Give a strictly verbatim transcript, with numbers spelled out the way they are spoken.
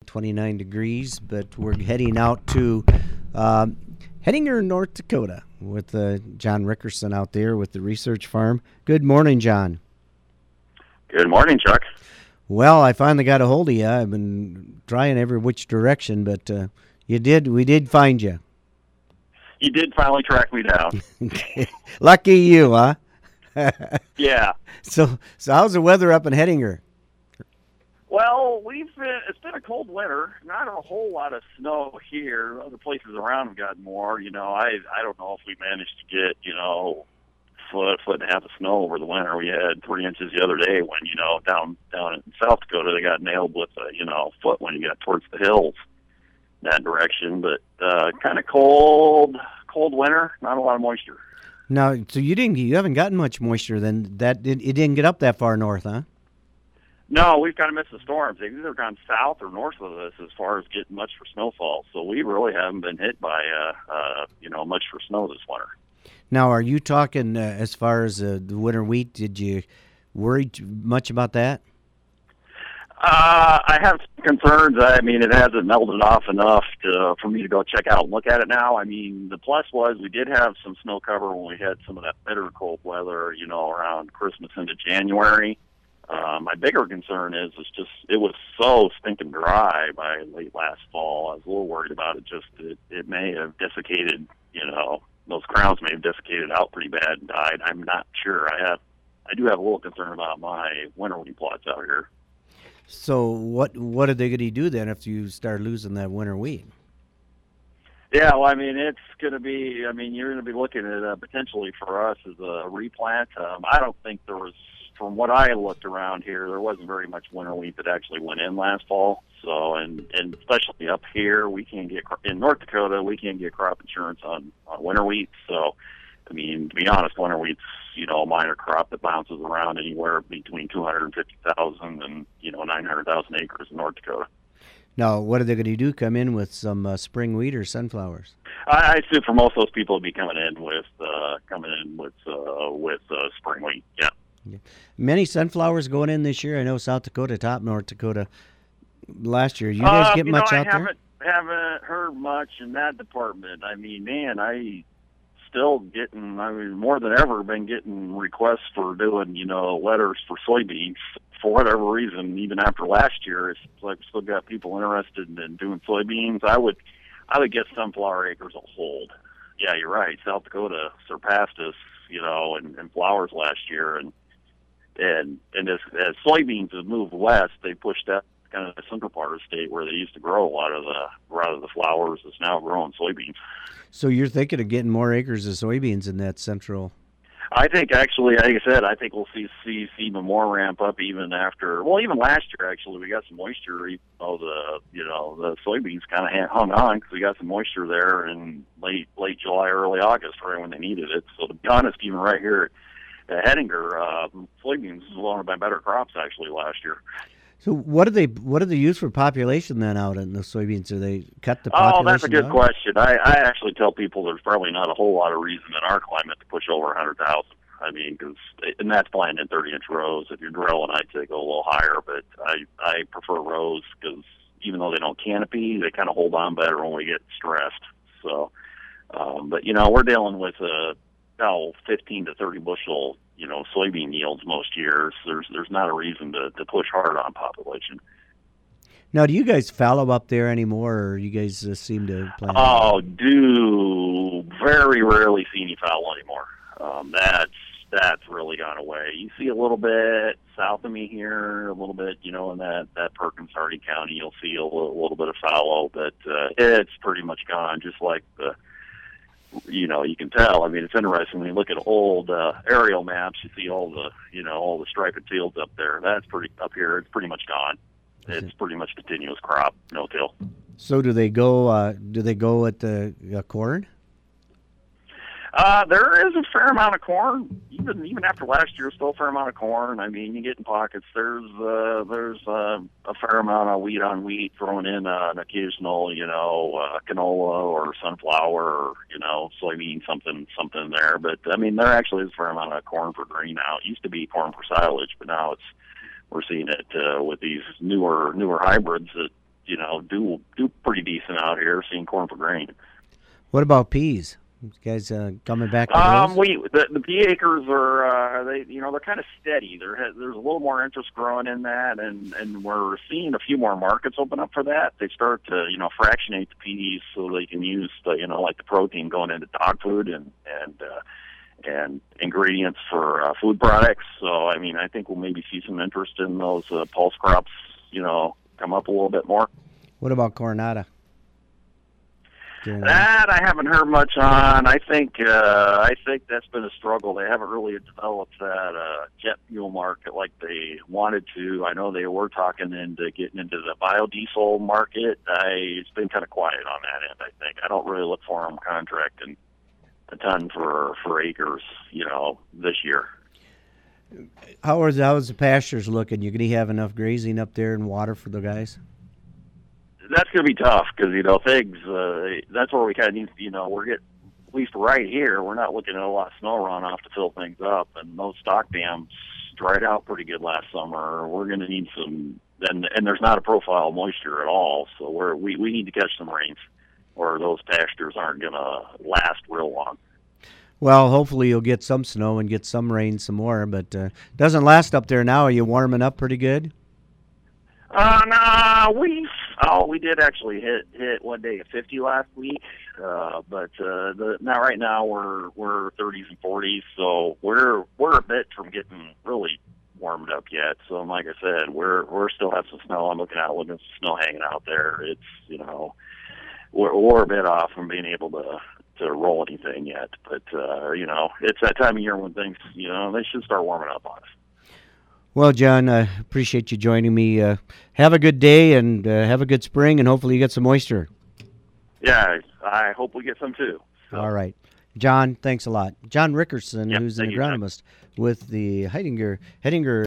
twenty-nine degrees, but we're heading out to um, Hettinger, North Dakota, with uh, John Rickerson out there with the research farm. Good morning, John. Good morning, Chuck. Well, I finally got a hold of you. I've been trying every which direction, but uh, you did. We did find you. You did finally track me down. Lucky you, huh? Yeah. So, so how's the weather up in Hettinger? Well, we've been, it's been a cold winter. Not a whole lot of snow here. Other places around have gotten more. You know, I I don't know if we managed to get, you know, foot, foot and a half of snow over the winter. We had three inches the other day when, you know, down down in South Dakota, they got nailed with a, you know, foot when you got towards the hills in that direction. But uh, kind of cold, cold winter, not a lot of moisture. Now, so you didn't, you haven't gotten much moisture then. That it, it didn't get up that far north, huh? No, we've kind of missed the storms. They've either gone south or north of us as far as getting much for snowfall. So we really haven't been hit by, uh, uh, you know, much for snow this winter. Now, are you talking uh, as far as uh, the winter wheat? Did you worry too much about that? Uh, I have concerns. I mean, it hasn't melted off enough to, for me to go check out and look at it now. I mean, the plus was we did have some snow cover when we had some of that bitter cold weather, you know, around Christmas into January. Uh, my bigger concern is it's just it was so stinking dry by late last fall. I was a little worried about it. Just it, it may have desiccated, you know, those crowns may have desiccated out pretty bad and died. I'm not sure. I have, I do have a little concern about my winter wheat plots out here. So what what are they going to do then if you start losing that winter wheat? Yeah, well, I mean, it's going to be. I mean, you're going to be looking at uh, potentially for us as a replant. Um, I don't think there was. From what I looked around here, there wasn't very much winter wheat that actually went in last fall. So, and and especially up here, we can't get in North Dakota, we can't get crop insurance on, on winter wheat. So, I mean, to be honest, winter wheat's, you know, a minor crop that bounces around anywhere between two hundred fifty thousand and, you know, nine hundred thousand acres in North Dakota. Now, what are they going to do? Come in with some uh, spring wheat or sunflowers? I, I assume for most of those people, it'd be coming in with uh, coming in with uh, with uh, spring wheat. Yeah. Yeah. Many sunflowers going in this year. I know South Dakota, top North Dakota last year. You guys uh, get you much know, out I haven't, there? haven't heard much in that department. I mean, man, I still getting, I mean, more than ever been getting requests for doing, you know, letters for soybeans for whatever reason, even after last year. It's like we still got people interested in doing soybeans. I would, I would guess sunflower acres will hold. Yeah, you're right. South Dakota surpassed us, you know, in, in flowers last year. And, And and as, as soybeans have moved west, they pushed that kind of the central part of the state where they used to grow a lot of the a lot of the flowers is now growing soybeans. So you're thinking of getting more acres of soybeans in that central? I think actually, like I said, I think we'll see see, see even more ramp up even after. Well, even last year actually, we got some moisture. Even though the you know the soybeans kind of hung on because we got some moisture there in late late July, early August, right when they needed it. So to be honest, even right here. Uh, Hettinger, uh, soybeans is one of my better crops actually last year. So what do they what do they use for population then out in the soybeans? Do they cut the population? Oh, that's a good down? question. I, I actually tell people there's probably not a whole lot of reason in our climate to push over one hundred thousand. I mean, cause, and that's planted in thirty inch rows. If you're drilling, I'd say go a little higher, but I, I prefer rows because even though they don't canopy, they kind of hold on better when we get stressed. So, um, but you know, we're dealing with a, oh, fifteen to thirty bushel, you know, soybean yields most years. There's there's not a reason to, to push hard on population. Now, do you guys fallow up there anymore, or you guys uh, seem to plant? Oh, do very rarely see any fallow anymore. Um, that's that's really gone away. You see a little bit south of me here, a little bit, you know, in that, that Perkins Hardy County, you'll see a little, little bit of fallow, but uh, it's pretty much gone, just like the, you know, you can tell. I mean, it's interesting when you look at old uh, aerial maps, you see all the, you know, all the striped fields up there. That's pretty, up here, it's pretty much gone. It's pretty much continuous crop, no till. So do they go, uh, do they go at the uh, corn? Uh, there is a fair amount of corn, even even after last year. Still a fair amount of corn. I mean, you get in pockets. There's uh, there's uh, a fair amount of wheat on wheat, thrown in uh, an occasional, you know, uh, canola or sunflower, or you know, soybean, something something there. But I mean, there actually is a fair amount of corn for grain now. It used to be corn for silage, but now it's we're seeing it uh, with these newer newer hybrids that you know, do do pretty decent out here, seeing corn for grain. What about peas? You guys uh, coming back to Um, those? we the, the pea acres are uh, they you know they're kind of steady. There has, there's a little more interest growing in that, and and we're seeing a few more markets open up for that. They start to you know fractionate the peas so they can use the you know like the protein going into dog food and and uh, and ingredients for uh, food products. So I mean I think we'll maybe see some interest in those uh, pulse crops you know come up a little bit more. What about Coronata? That I haven't heard much on. I think uh, I think that's been a struggle. They haven't really developed that uh, jet fuel market like they wanted to. I know they were talking into getting into the biodiesel market. I, it's been kind of quiet on that end. I think I don't really look for them contracting a ton for for acres, you know, this year. How is how is the pastures looking? You gonna have enough grazing up there and water for the guys? That's going to be tough because, you know, things, uh, that's where we kind of need, you know, we're getting, at least right here, we're not looking at a lot of snow runoff to fill things up. And those stock dams dried out pretty good last summer. We're going to need some, and, and there's not a profile of moisture at all. So we're, we, we need to catch some rains or those pastures aren't going to last real long. Well, hopefully you'll get some snow and get some rain some more, but uh, doesn't last up there now. Are you warming up pretty good? Uh, no, we oh we did actually hit hit one day at fifty last week, uh, but uh, the now right now we're we're thirties and forties, so we're we're a bit from getting really warmed up yet. So like I said, we're we're still have some snow. I'm looking out, looking at some snow hanging out there. It's you know we're we're a bit off from being able to to roll anything yet, but uh, you know it's that time of year when things you know they should start warming up on us. Well, John, I uh, appreciate you joining me. Uh, have a good day and uh, have a good spring, and hopefully you get some moisture. Yeah, I hope we get some too. So. All right. John, thanks a lot. John Rickerson, yep, who's an you, agronomist John. with the Heidinger, Heidinger